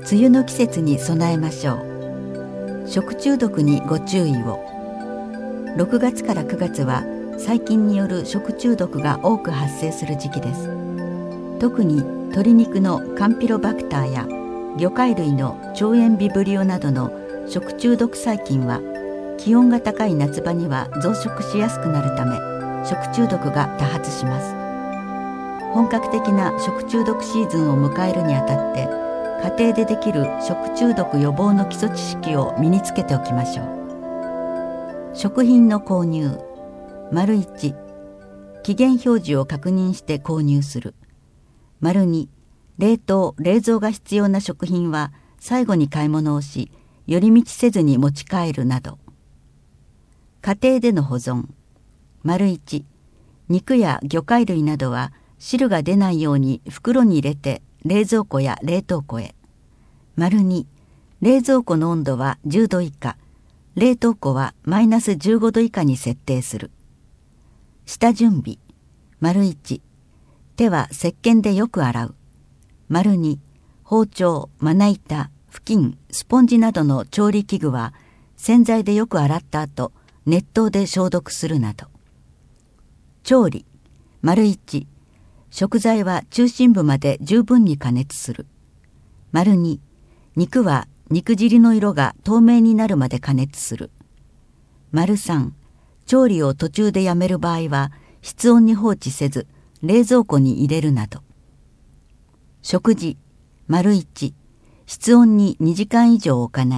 梅雨の季節に備えましょう。食中毒にご注意を。6月から9月は細菌による食中毒が多く発生する時期です。特に鶏肉のカンピロバクターや魚介類の腸炎ビブリオなどの食中毒細菌は気温が高い夏場には増殖しやすくなるため食中毒が多発します。本格的な食中毒シーズンを迎えるにあたって家庭でできる食中毒予防の基礎知識を身につけておきましょう。食品の購入。1、期限表示を確認して購入する。2、冷凍・冷蔵が必要な食品は最後に買い物をし寄り道せずに持ち帰るなど。家庭での保存。1、肉や魚介類などは汁が出ないように袋に入れて冷蔵庫や冷凍庫へ。2、冷蔵庫の温度は10度以下、冷凍庫はマイナス15度以下に設定する。下準備。1、手は石鹸でよく洗う。2、包丁、まな板、布巾、スポンジなどの調理器具は洗剤でよく洗った後、熱湯で消毒するなど。調理。1、食材は中心部まで十分に加熱する。2、肉は肉汁の色が透明になるまで加熱する。3、調理を途中でやめる場合は室温に放置せず冷蔵庫に入れるなど。食事。1、室温に2時間以上置かない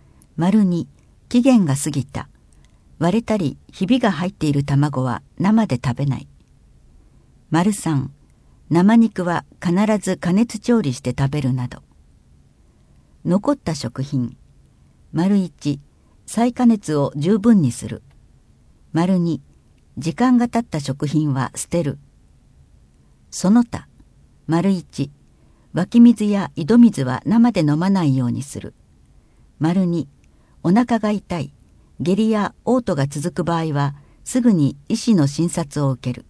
。2、期限が過ぎた。割れたりひびが入っている卵は生で食べない。3、生肉は必ず加熱調理して食べるなど。残った食品。1、再加熱を十分にする。2、時間が経った食品は捨てる。その他。1、湧き水や井戸水は生で飲まないようにする。2、お腹が痛い、下痢や嘔吐が続く場合はすぐに医師の診察を受ける。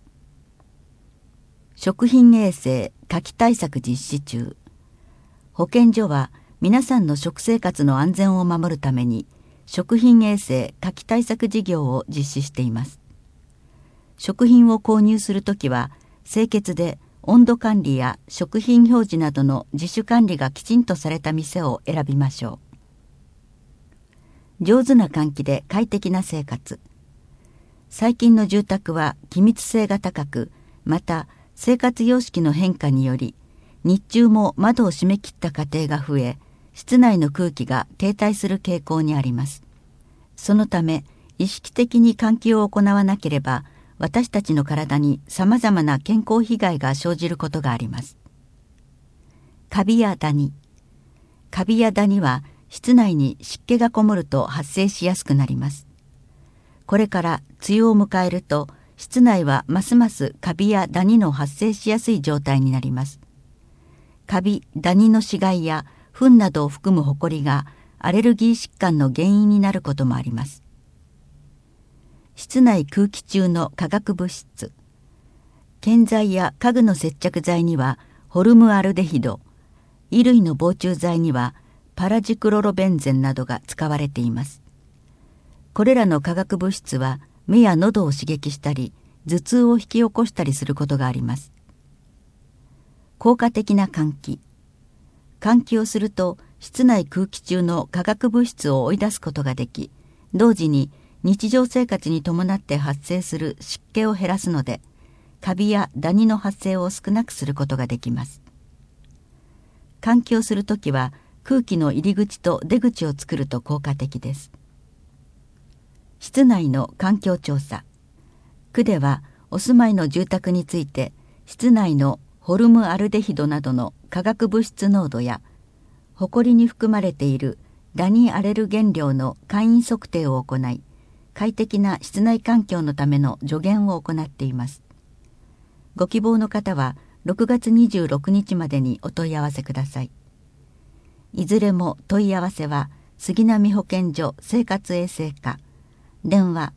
食品衛生火器対策実施中。保健所は皆さんの食生活の安全を守るために食品衛生火器対策事業を実施しています。食品を購入するときは清潔で温度管理や食品表示などの自主管理がきちんとされた店を選びましょう。上手な換気で快適な生活。最近の住宅は気密性が高く、また生活様式の変化により日中も窓を閉め切った家庭が増え、室内の空気が停滞する傾向にあります。そのため意識的に換気を行わなければ私たちの体にさまざまな健康被害が生じることがあります。カビやダニ。カビやダニは室内に湿気がこもると発生しやすくなります。これから梅雨を迎えると室内はますますカビやダニの発生しやすい状態になります。カビ・ダニの死骸や糞などを含むホコリがアレルギー疾患の原因になることもあります。室内空気中の化学物質。建材や家具の接着剤にはホルムアルデヒド、衣類の防虫剤にはパラジクロロベンゼンなどが使われています。これらの化学物質は目や喉を刺激したり頭痛を引き起こしたりすることがあります。効果的な換気。換気をすると室内空気中の化学物質を追い出すことができ、同時に日常生活に伴って発生する湿気を減らすので、カビやダニの発生を少なくすることができます。換気をするときは空気の入り口と出口を作ると効果的です。室内の環境調査。区ではお住まいの住宅について室内のホルムアルデヒドなどの化学物質濃度やホコリに含まれているダニアレルゲン量の簡易測定を行い、快適な室内環境のための助言を行っています。ご希望の方は6月26日までにお問い合わせください。いずれも問い合わせは杉並保健所生活衛生課、電話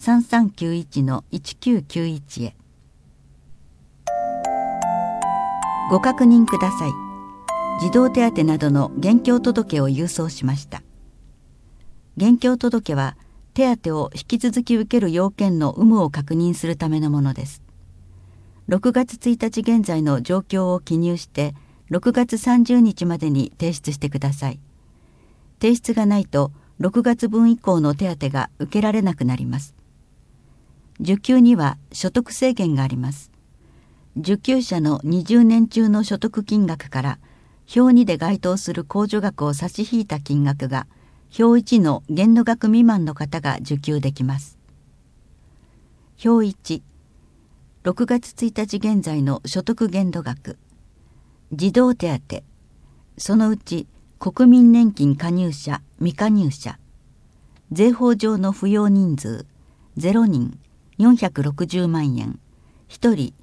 3391-1991 へ。ご確認ください。 児童手当などの現況届を郵送しました。現況届は手当を引き続き受ける要件の有無を確認するためのものです。6月1日現在の状況を記入して6月30日までに提出してください。提出がないと6月分以降の手当が受けられなくなります。受給には所得制限があります。受給者の20年中の所得金額から表2で該当する控除額を差し引いた金額が表1の限度額未満の方が受給できます。表1、6月1日現在の所得限度額。児童手当、そのうち国民年金加入者、未加入者。税法上の扶養人数、0人460万円、1人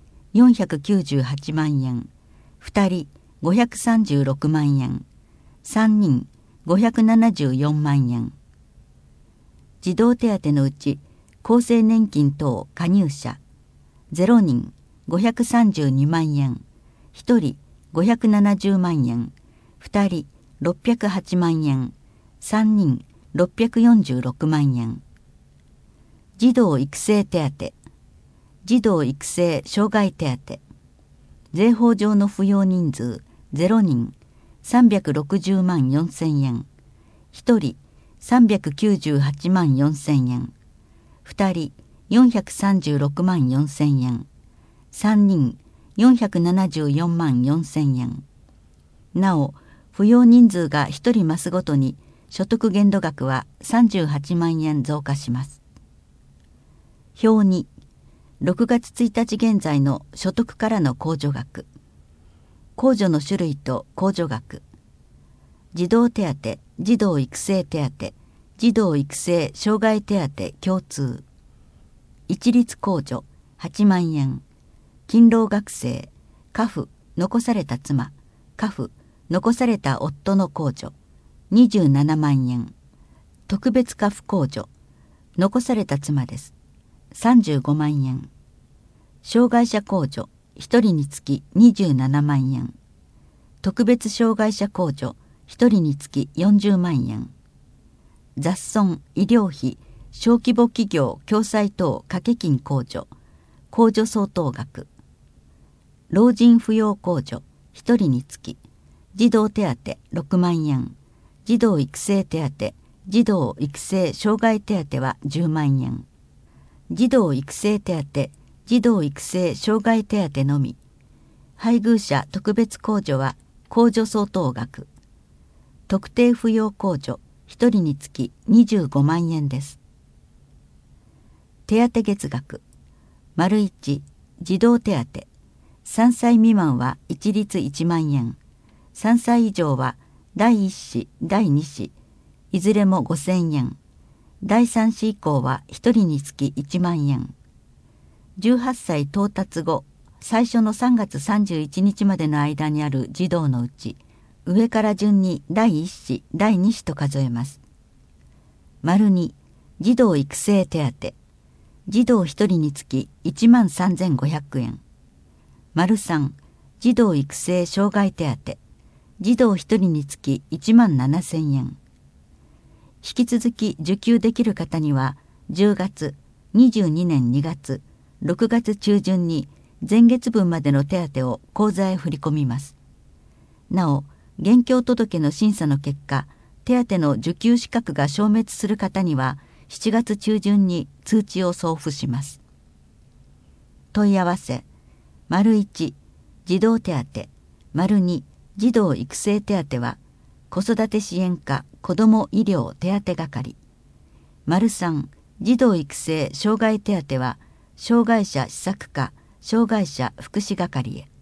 498万円、2人536万円、3人574万円。児童手当のうち厚生年金等加入者、0人532万円、1人570万円、2人608万円、3人646万円。児童育成手当、児童育成障害手当。税法上の扶養人数0人360万4千円、1人398万4千円、2人436万4千円、3人474万4千円。なお、扶養人数が1人増すごとに所得限度額は38万円増加します。表2、6月1日現在の所得からの控除額。控除の種類と控除額。児童手当、児童育成手当、児童育成障害手当共通。一律控除8万円。勤労学生、家父、残された妻、家父、残された夫の控除27万円。特別家父控除、残された妻です。35万円。障害者控除1人につき27万円。特別障害者控除1人につき40万円。雑損、医療費、小規模企業共済等掛け金控除、控除相当額。老人扶養控除1人につき児童手当6万円、児童育成手当、児童育成障害手当は10万円。児童育成手当、児童育成障害手当のみ。配偶者特別控除は控除相当額。特定扶養控除1人につき25万円です。手当月額。1、児童手当。3歳未満は一律1万円。3歳以上は第1子、第2子、いずれも5000円。第3子以降は1人につき1万円。18歳到達後、最初の3月31日までの間にある児童のうち、上から順に第1子、第2子と数えます。2、児童育成手当。児童1人につき1万3500円。3、児童育成障害手当。児童1人につき1万7000円。引き続き受給できる方には10月、22年2月、6月中旬に前月分までの手当を口座へ振り込みます。なお、現況届の審査の結果、手当の受給資格が消滅する方には7月中旬に通知を送付します。問い合わせ。1、児童手当。2、児童育成手当は子育て支援課子ども医療手当係。3、児童育成障害手当は障害者施策課障害者福祉係へ。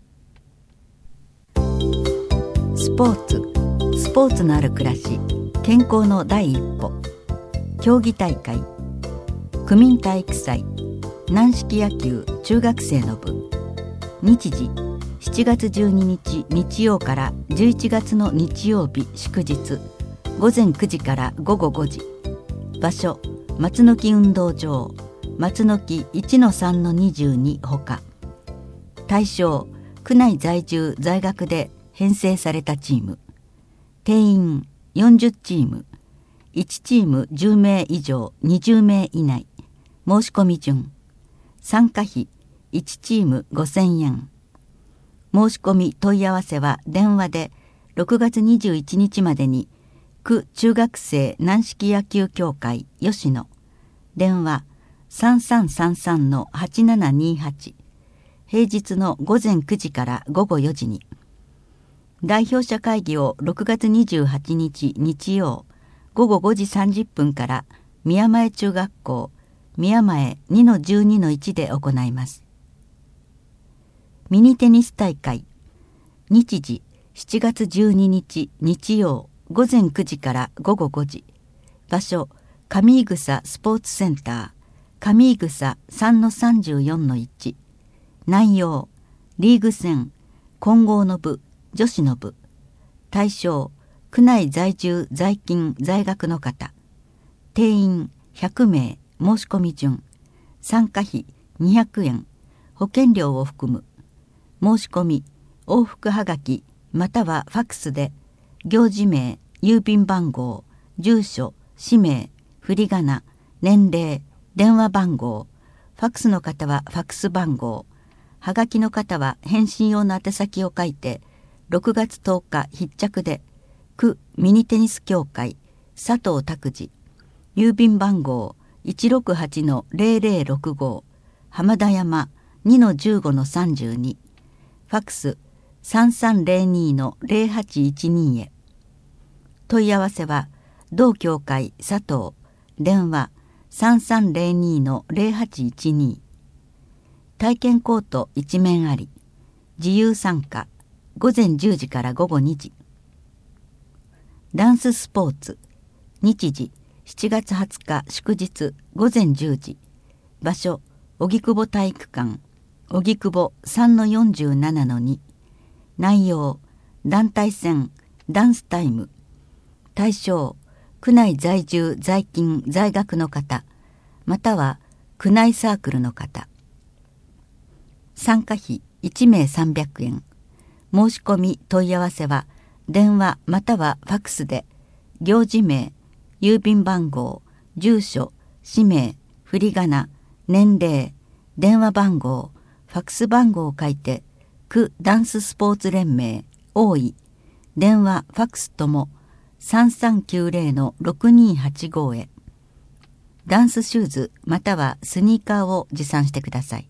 スポーツのある暮らし、健康の第一歩。競技大会、区民体育祭、軟式野球中学生の部。日時、7月12日日曜から11月の日曜日祝日、午前9時から午後5時。場所、松の木運動場、松の木 1-3-22 ほか。対象、区内在住在学で編成されたチーム。定員40チーム。1チーム10名以上20名以内。申し込み順。参加費1チーム5000円。申し込み問い合わせは電話で6月21日までに区中学生軟式野球協会吉野。電話3333-8728。平日の午前9時から午後4時に。代表者会議を6月28日日曜午後5時30分から宮前中学校宮前 2-12-1 で行います。ミニテニス大会。日時7月12日日曜午前9時から午後5時。場所上井草スポーツセンター上井草 3-34-1。内容リーグ戦混合の部女子の部。対象区内在住在勤在学の方。定員100名。申し込み順。参加費200円。保険料を含む。申し込み往復はがきまたはファックスで行事名郵便番号住所氏名振り仮名年齢電話番号。ファックスの方はファックス番号。はがきの方は返信用の宛先を書いて6月10日必着で区ミニテニス協会佐藤拓司。郵便番号168-0065浜田山 2-15-32。ファックス 3302-0812 へ。問い合わせは同協会佐藤。電話 3302-0812。体験コート1面あり。自由参加。午前10時から午後2時。ダンススポーツ。日時7月20日祝日午前10時。場所荻窪体育館荻窪 3-47-2。内容団体戦ダンスタイム。対象区内在住在勤在学の方または区内サークルの方。参加費1名300円。申し込み問い合わせは電話またはファックスで行事名郵便番号住所氏名振り仮名年齢電話番号ファックス番号を書いて区ダンススポーツ連盟大井電話ファックスとも 3390-6285 へ。ダンスシューズまたはスニーカーを持参してください。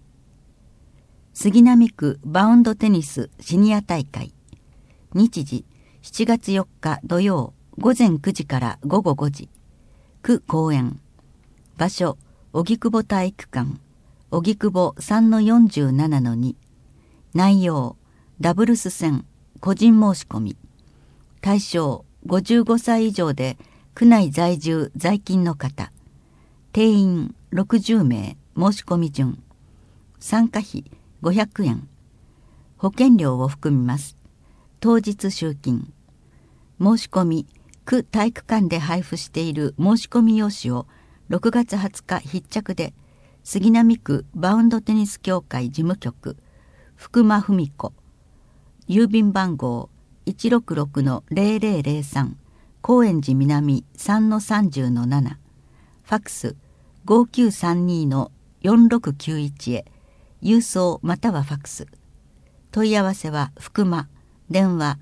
杉並区バウンドテニスシニア大会。日時7月4日土曜午前9時から午後5時。区公園。場所荻窪体育館荻窪 3-47-2。内容ダブルス戦個人申し込み。対象55歳以上で区内在住在勤の方。定員60名。申し込み順。参加費500円。保険料を含みます。当日集金。申し込み区体育館で配布している申し込み用紙を6月20日必着で杉並区バウンドテニス協会事務局福間文子。郵便番号166-0003高円寺南 3-30-7。ファックス 5932-4691 へ。郵送またはファックス。問い合わせは福間。電話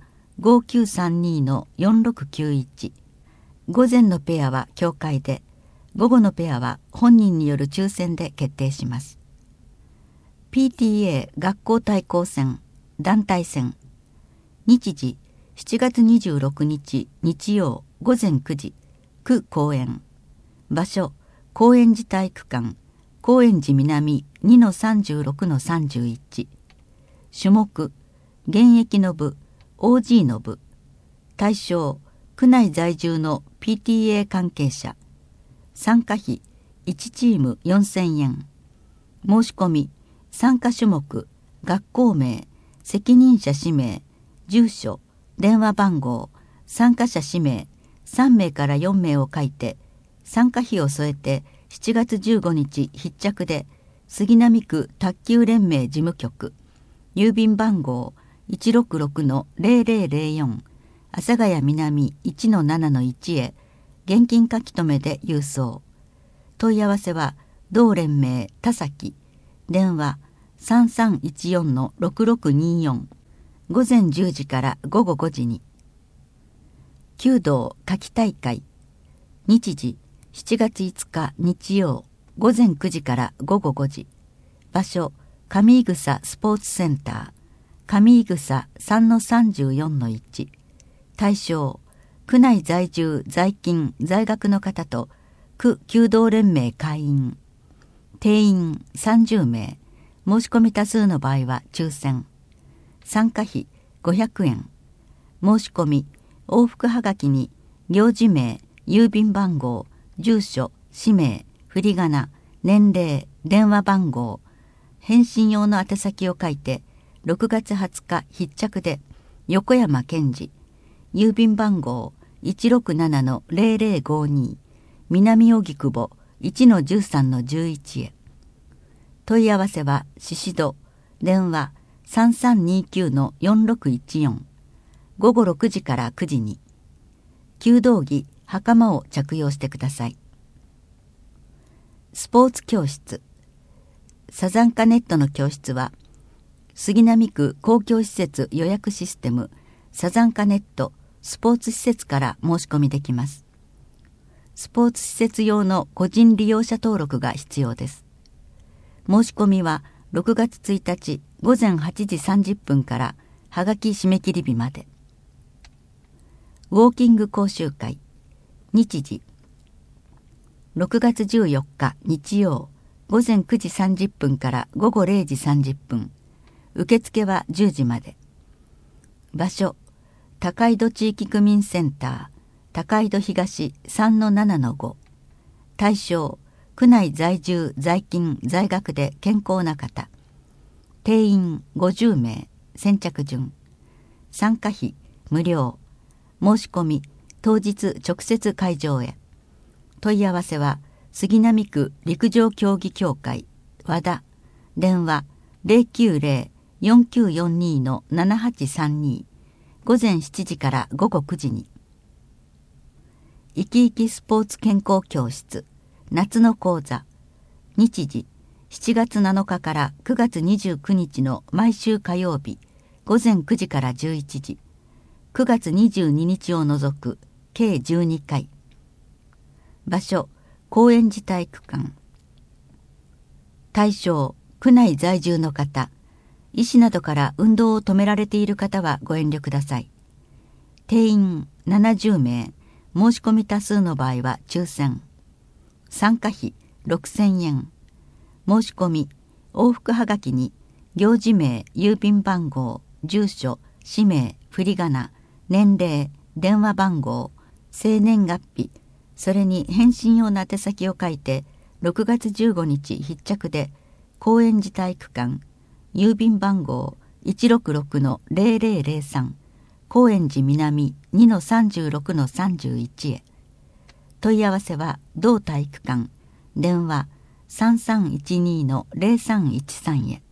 5932-4691。午前のペアは協会で午後のペアは本人による抽選で決定します。PTA 学校対抗戦団体戦。日時7月26日日曜午前9時。区公園。場所高円寺体育館高円寺南 2-36-31。種目現役の部 OG の部。対象区内在住の PTA 関係者。参加費1チーム4000円。申し込み参加種目学校名責任者氏名住所電話番号参加者氏名3名から4名を書いて参加費を添えて7月15日必着で杉並区卓球連盟事務局郵便番号 166-0004 阿佐ヶ谷南 1-7-1 へ現金書留で郵送。問い合わせは同連盟田崎、電話3314-6624、午前10時から午後5時に。弓道夏季大会、日時7月5日日曜午前9時から午後5時、場所上井草スポーツセンター、上井草 3-34-1、対象区内在住在勤在学の方と区弓道連盟会員、定員30名、申し込み多数の場合は抽選。参加費500円。申し込み往復はがきに行事名、郵便番号、住所、氏名、振り仮名、年齢、電話番号、返信用の宛先を書いて6月20日必着で横山健二、郵便番号 167-0052 南荻窪 1-13-11 へ。問い合わせは宍戸、電話3329-4614、午後6時から9時に。弓道着、袴を着用してください。スポーツ教室。サザンカネットの教室は杉並区公共施設予約システムサザンカネットスポーツ施設から申し込みできます。スポーツ施設用の個人利用者登録が必要です。申し込みは6月1日午前8時30分からはがき締め切り日まで。ウォーキング講習会、日時6月14日日曜午前9時30分から午後0時30分、受付は10時まで。場所高井戸地域区民センター高井戸東 3-7-5、対象区内在住在勤在学で健康な方、定員50名、先着順。参加費無料。申し込み当日直接会場へ。問い合わせは杉並区陸上競技協会和田、電話 090-4942-7832、午前7時から午後9時に。いきいきスポーツ健康教室夏の講座、日時7月7日から9月29日の毎週火曜日午前9時から11時、9月22日を除く計12回。場所高円寺体育館。対象区内在住の方、医師などから運動を止められている方はご遠慮ください。定員70名、申し込み多数の場合は抽選。参加費6000円。申し込み往復はがきに行事名、郵便番号、住所、氏名、振り仮名、年齢、電話番号、生年月日、それに返信用の宛先を書いて6月15日必着で高円寺体育館、郵便番号 166-0003 高円寺南 2-36-31 へ。問い合わせは同体育館、電話3312-0313 へ。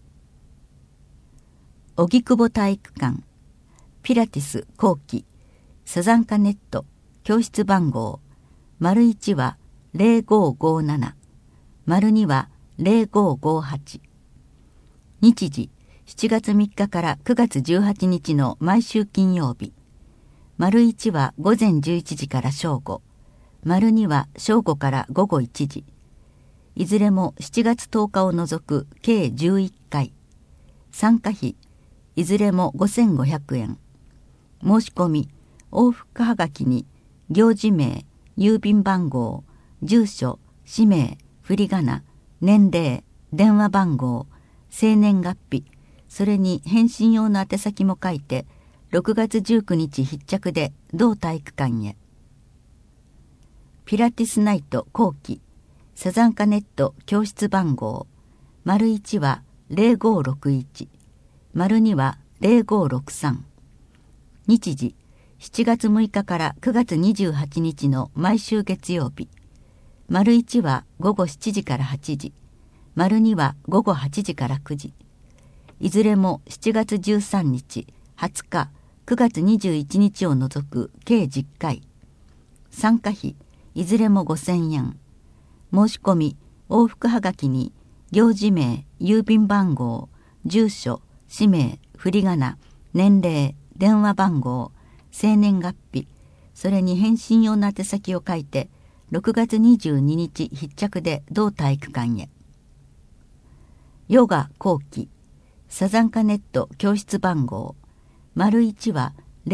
荻窪体育館、ピラティス後期サザンカネット教室番号 ① は0557 ② は0558。日時7月3日から9月18日の毎週金曜日。①は午前11時から正午、②は正午から午後1時。いずれも7月10日を除く計11回。参加費いずれも5500円。申し込み往復はがきに行事名、郵便番号、住所、氏名、振り仮名、年齢、電話番号、生年月日、それに返信用の宛先も書いて6月19日必着で同体育館へ。ピラティスナイト後期サザンカネット教室番号 ① は0561 ② は0563。日時7月6日から9月28日の毎週月曜日。①は午後7時から8時、②は午後8時から9時。 いずれも7月13日、20日、9月21日を除く計10回。参加費、いずれも5000円。申し込み、往復はがきに、行事名、郵便番号、住所、氏名、振り仮名、年齢、電話番号、生年月日、それに返信用の宛先を書いて、6月22日必着で同体育館へ。ヨガ後期、サザンカネット教室番号、01は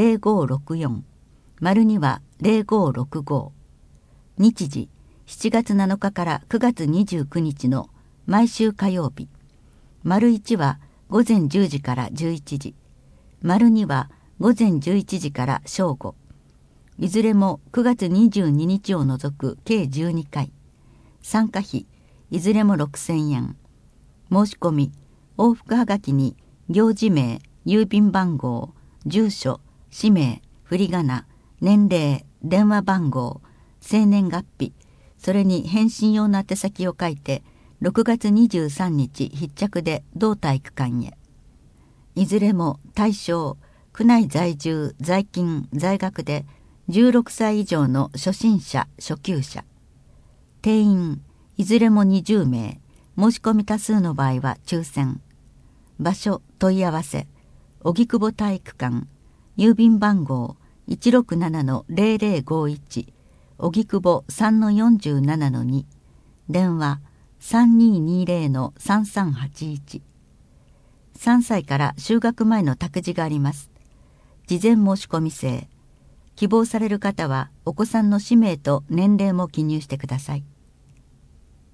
0564、02は0565。日時、7月7日から9月29日の毎週火曜日。01は午前10時から11時。02は午前11時から正午。いずれも9月22日を除く計12回。参加費、いずれも6000円。申し込み、往復はがきに行事名、郵便番号、住所、氏名、振り仮名、年齢、電話番号、生年月日、それに返信用の宛先を書いて、6月23日必着で同体育館へ。いずれも対象、区内在住、在勤、在学で16歳以上の初心者、初級者。定員、いずれも20名。申し込み多数の場合は抽選。場所、問い合わせ、荻窪体育館、郵便番号 167-0051、荻窪 3-47-2、電話 3220-3381。3歳から就学前の託児があります。事前申し込み制。希望される方はお子さんの氏名と年齢も記入してください。